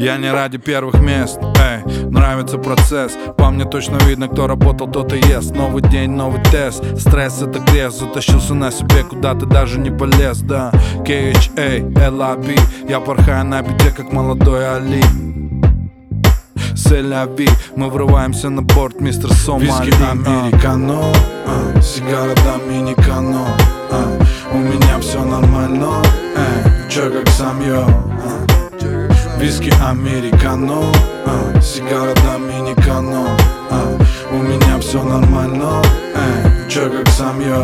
Я не ради первых мест, нравится процесс. По мне точно видно, кто работал, тот и ест. Новый день, новый тест, стресс это крест. Затащился на себе, куда ты даже не полез, да. KHA, LAB, я порхаю на беде, как молодой Али. Селяви, мы врываемся на борт, мистер Сомали. Виски американо, сигара доминикано, у меня все нормально, чё как сам я. Виски американо, сигара доминикано, у меня все нормально, чё как сам я.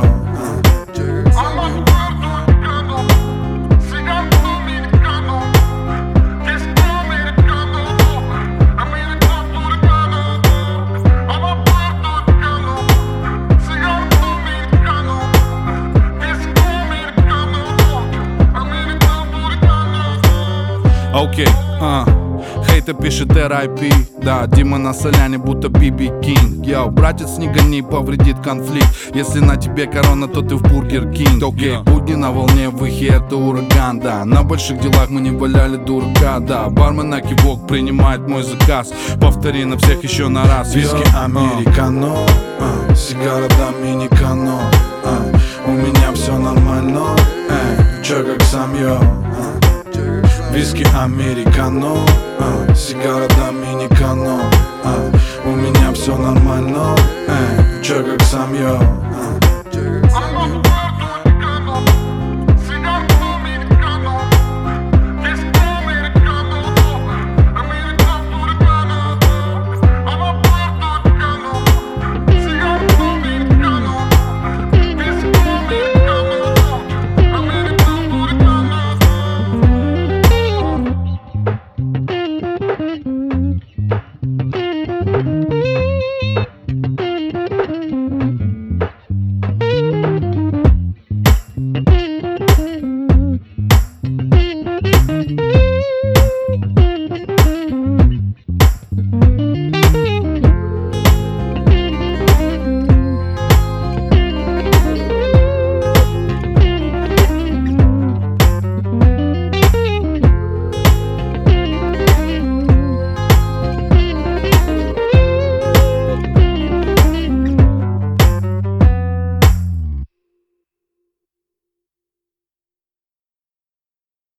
Окей, Хейта пишет R.I.P. Да, Дима на соляне, будто Биби Кинг. Йоу, братец, не гони, повредит конфликт. Если на тебе корона, то ты в Бургер Кинг. Окей, будни на волне, в ихе это ураган, да. На больших делах мы не валяли дурака, да. Бармен на кивок принимает мой заказ. Повтори на всех еще на раз. Виски американо, сигара доминикано, у меня все нормально, чё как сам я. Виски американо, сигара доминикано, у меня все нормально, чё как сам я.